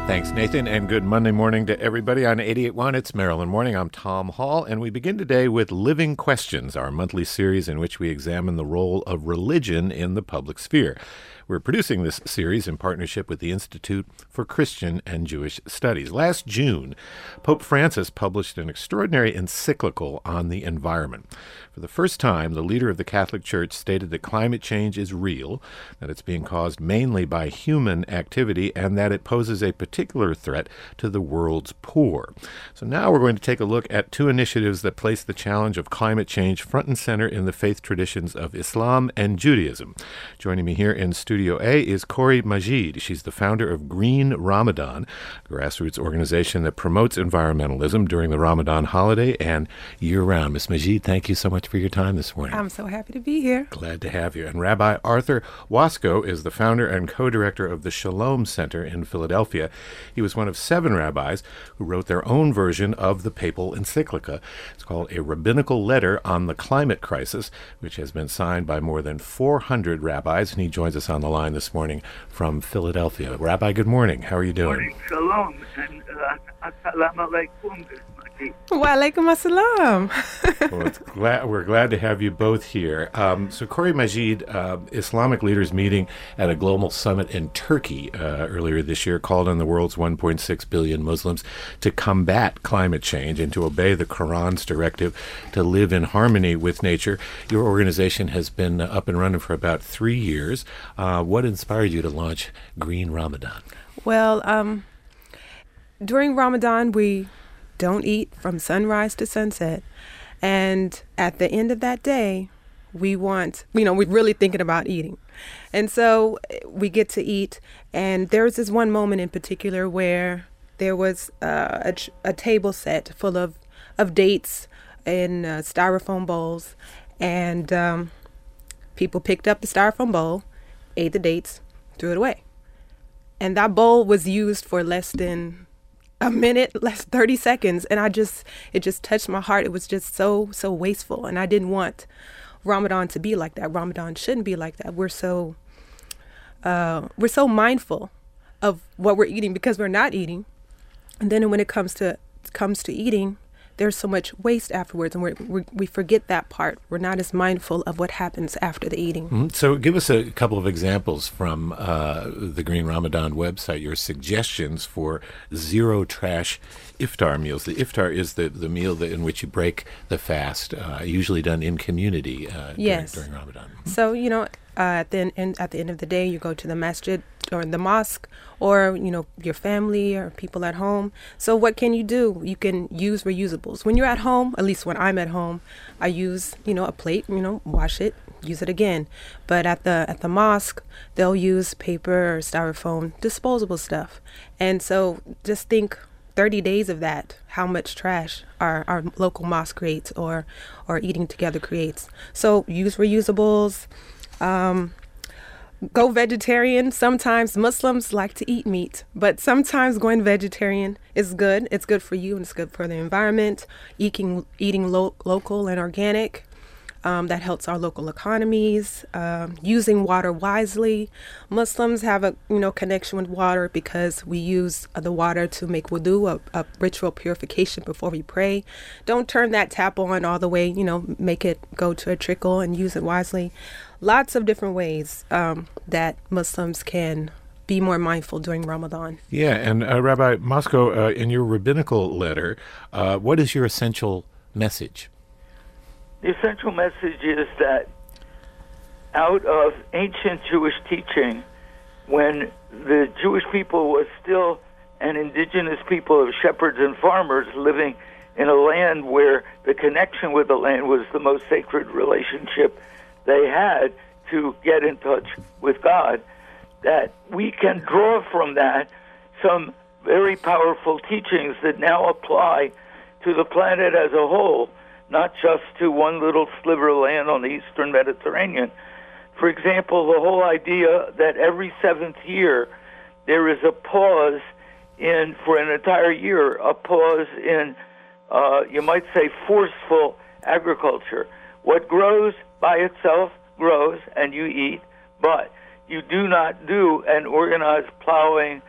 Thanks, Nathan, and good Monday morning to everybody on 88.1. It's Maryland Morning. I'm Tom Hall, and we begin today with Living Questions, our monthly series in which we examine the role of religion in the public sphere. We're producing this series in partnership with the Institute for Christian and Jewish Studies. Last June, Pope Francis published an extraordinary encyclical on the environment. For the first time, the leader of the Catholic Church stated that climate change is real, that it's being caused mainly by human activity, and that it poses a particular threat to the world's poor. So now we're going to take a look at two initiatives that place the challenge of climate change front and center in the faith traditions of Islam and Judaism. Joining me here in Studio A is Corey Majid. She's the founder of Green Ramadan, a grassroots organization that promotes environmentalism during the Ramadan holiday and year-round. Ms. Majid, thank you so much for your time this morning. I'm so happy to be here. Glad to have you. And Rabbi Arthur Waskow is the founder and co-director of the Shalom Center in Philadelphia. He was one of 7 rabbis who wrote their own version of the papal encyclica. It's called A Rabbinical Letter on the Climate Crisis, which has been signed by more than 400 rabbis, and he joins us on the line this morning from Philadelphia. Rabbi, good morning. How are you doing? Morning, shalom, and assalamu alaikum. Wa alaikum assalam. Well, we're glad to have you both here. So Corey Majid, Islamic leaders meeting at a global summit in Turkey earlier this year called on the world's 1.6 billion Muslims to combat climate change and to obey the Quran's directive to live in harmony with nature. Your organization has been up and running for about 3 years. What inspired you to launch Green Ramadan? Well, during Ramadan, we don't eat from sunrise to sunset. And at the end of that day, we're really thinking about eating. And so we get to eat. And there was this one moment in particular where there was a table set full of dates in styrofoam bowls. And people picked up the styrofoam bowl, ate the dates, threw it away. And that bowl was used for less than a minute, less 30 seconds. And it just touched my heart. It was just so wasteful. And I didn't want Ramadan to be like that. Ramadan shouldn't be like that. We're so mindful of what we're eating because we're not eating. And then when it comes to eating, there's so much waste afterwards, and we forget that part. We're not as mindful of what happens after the eating. Mm-hmm. So give us a couple of examples from the Green Ramadan website, your suggestions for zero trash iftar meals. The iftar is the meal in which you break the fast, usually done in community during Ramadan. So, at the end of the day, you go to the masjid or the mosque or, your family or people at home. So what can you do? You can use reusables. When you're at home, at least when I'm at home, I use, a plate, wash it, use it again. But at the mosque, they'll use paper or styrofoam, disposable stuff. And so just think 30 days of that, how much trash our local mosque creates or eating together creates. So use reusables. Go vegetarian. Sometimes Muslims like to eat meat, but sometimes going vegetarian is good. It's good for you and it's good for the environment. Eating local and organic, that helps our local economies. Using water wisely. Muslims have a connection with water because we use the water to make wudu, a ritual purification before we pray. Don't turn that tap on all the way. Make it go to a trickle and use it wisely. Lots of different ways that Muslims can be more mindful during Ramadan. Yeah, and Rabbi Waskow, in your rabbinical letter, what is your essential message? The essential message is that out of ancient Jewish teaching, when the Jewish people was still an indigenous people of shepherds and farmers living in a land where the connection with the land was the most sacred relationship they had to get in touch with God, that we can draw from that some very powerful teachings that now apply to the planet as a whole, not just to one little sliver of land on the Eastern Mediterranean. For example, the whole idea that every 7th year there is a pause for an entire year, a pause in, you might say, forceful agriculture. What grows by itself grows and you eat, but you do not do an organized plowing,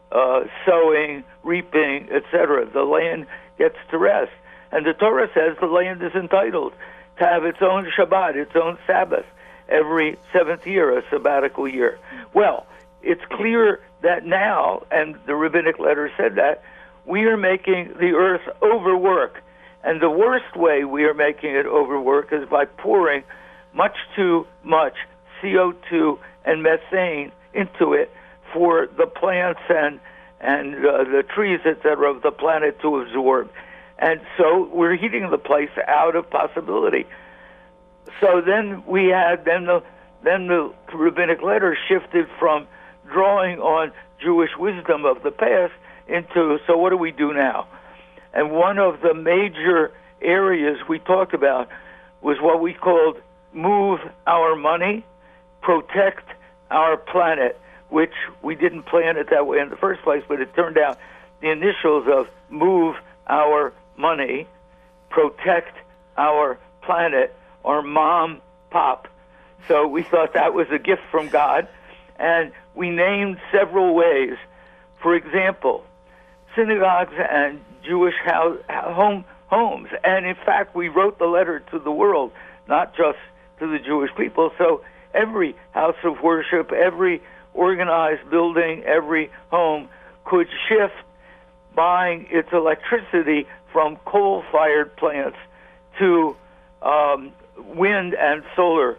sowing, reaping, etc. The land gets to rest. And the Torah says the land is entitled to have its own Shabbat, its own Sabbath, every seventh year, a sabbatical year. Well, it's clear that now, and the rabbinic letter said that, we are making the earth overwork. And the worst way we are making it overwork is by pouring much too much CO2 and methane into it for the plants and the trees, etc., of the planet to absorb. And so we're heating the place out of possibility. So then we had, then the rabbinic letter shifted from drawing on Jewish wisdom of the past into, so what do we do now? And one of the major areas we talked about was what we called move our money, protect our planet, which we didn't plan it that way in the first place, but it turned out the initials of move our money, protect our planet, or mom, pop. So we thought that was a gift from God, and we named several ways. For example, synagogues and Jewish homes. And in fact, we wrote the letter to the world, not just to the Jewish people. So every house of worship, every organized building, every home could shift buying its electricity from coal-fired plants to wind and solar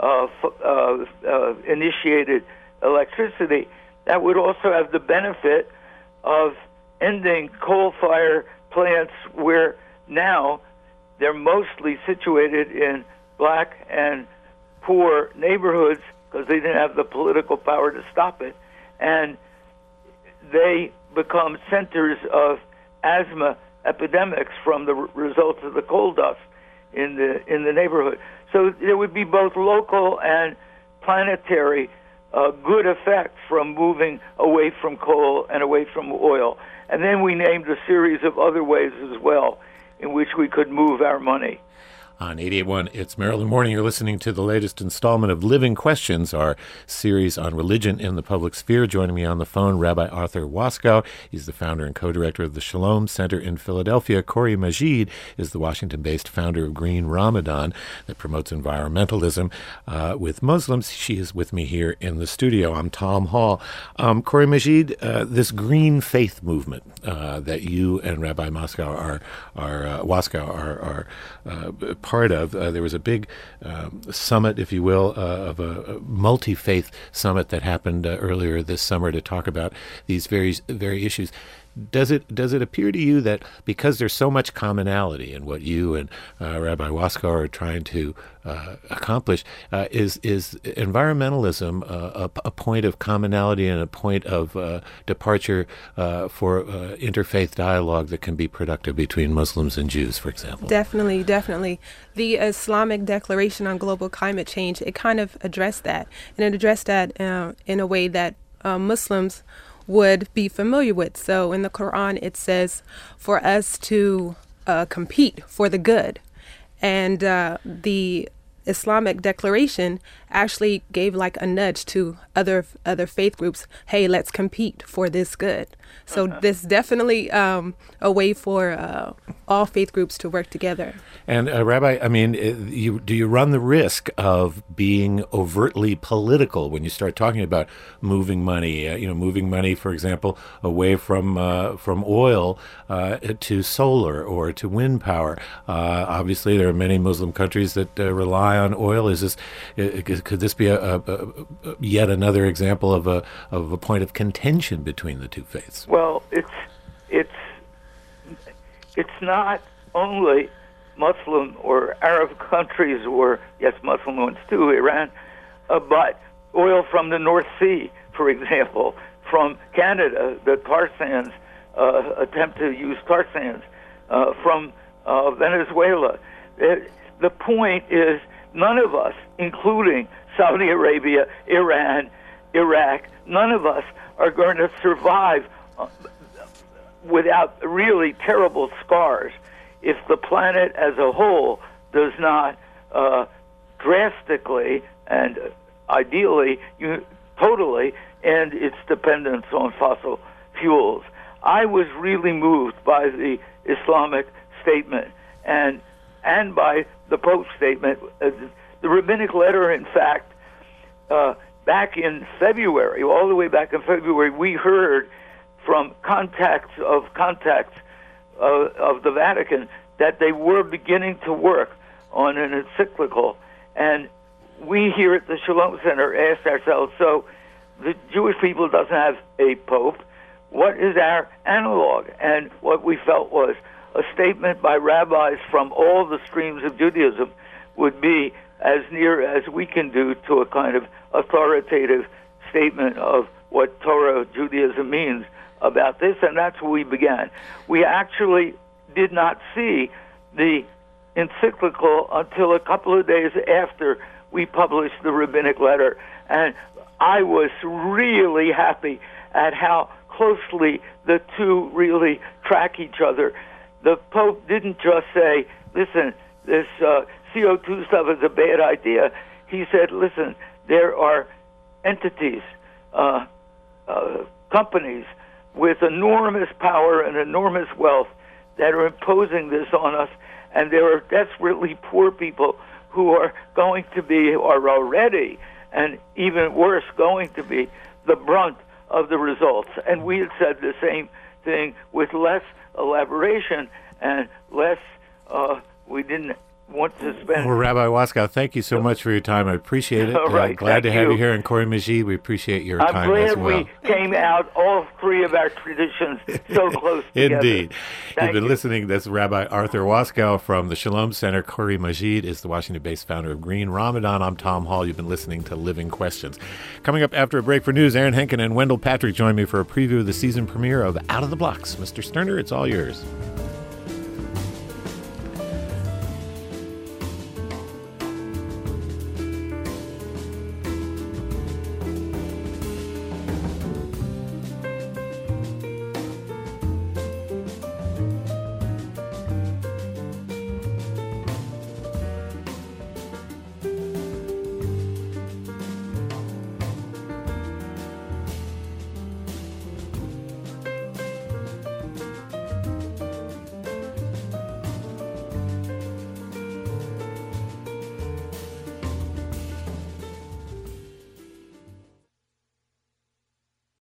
initiated electricity. That would also have the benefit of ending coal-fired plants where now they're mostly situated in black and poor neighborhoods because they didn't have the political power to stop it. And they become centers of asthma epidemics from the results of the coal dust in the neighborhood. So there would be both local and planetary good effect from moving away from coal and away from oil. And then we named a series of other ways as well in which we could move our money. On 88.1, it's Maryland Morning. You're listening to the latest installment of Living Questions, our series on religion in the public sphere. Joining me on the phone, Rabbi Arthur Waskow. He's the founder and co-director of the Shalom Center in Philadelphia. Corey Majid is the Washington-based founder of Green Ramadan that promotes environmentalism with Muslims. She is with me here in the studio. I'm Tom Hall. Corey Majid, this green faith movement that you and Rabbi Waskow are part of. There was a big summit, if you will, of a multi-faith summit that happened earlier this summer to talk about these very issues. Does it appear to you that because there's so much commonality in what you and Rabbi Waskow are trying to accomplish, is environmentalism a point of commonality and a point of departure for interfaith dialogue that can be productive between Muslims and Jews, for example? Definitely. The Islamic Declaration on Global Climate Change, it kind of addressed that. And it addressed that in a way that Muslims would be familiar with. So in the Quran, it says for us to compete for the good. And the Islamic Declaration actually gave like a nudge to other faith groups. Hey, let's compete for this good. So this definitely a way for all faith groups to work together. And Rabbi, I mean, do you run the risk of being overtly political when you start talking about moving money? Moving money, for example, away from oil to solar or to wind power. Obviously, there are many Muslim countries that rely on oil. Could this be yet another example of a point of contention between the two faiths? Well, it's not only Muslim or Arab countries, or yes, Muslim ones too, Iran, but oil from the North Sea, for example, from Canada, the tar sands, attempt to use tar sands, from Venezuela. The point is, none of us, including Saudi Arabia, Iran, Iraq, none of us are going to survive without really terrible scars if the planet as a whole does not drastically and ideally totally end its dependence on fossil fuels. I was really moved by the Islamic statement and by the Pope's statement. The rabbinic letter, in fact, back in February, all the way back in February, we heard from contacts of the Vatican that they were beginning to work on an encyclical. And we here at the Shalom Center asked ourselves, so the Jewish people doesn't have a pope. What is our analog? And what we felt was a statement by rabbis from all the streams of Judaism would be as near as we can do to a kind of authoritative statement of what Torah Judaism means about this, and that's where we began. We actually did not see the encyclical until a couple of days after we published the rabbinic letter, and I was really happy at how closely the two really track each other. The Pope didn't just say, listen, this CO2 stuff is a bad idea. He said, listen, there are entities, companies with enormous power and enormous wealth that are imposing this on us, and there are desperately poor people who are going to be, or already, and even worse, going to be the brunt of the results. And we had said the same thing with less elaboration and less, we didn't want to spend. Well, Rabbi Waskow, thank you so much for your time. I appreciate it. Right, glad to have you here. And Corey Majid, we appreciate your time as well. I'm glad we came out, all three of our traditions, so close together. Indeed. You've been listening. That's Rabbi Arthur Waskow from the Shalom Center. Corey Majid is the Washington-based founder of Green Ramadan. I'm Tom Hall. You've been listening to Living Questions. Coming up after a break for news, Aaron Henkin and Wendell Patrick join me for a preview of the season premiere of Out of the Blocks. Mr. Sterner, it's all yours.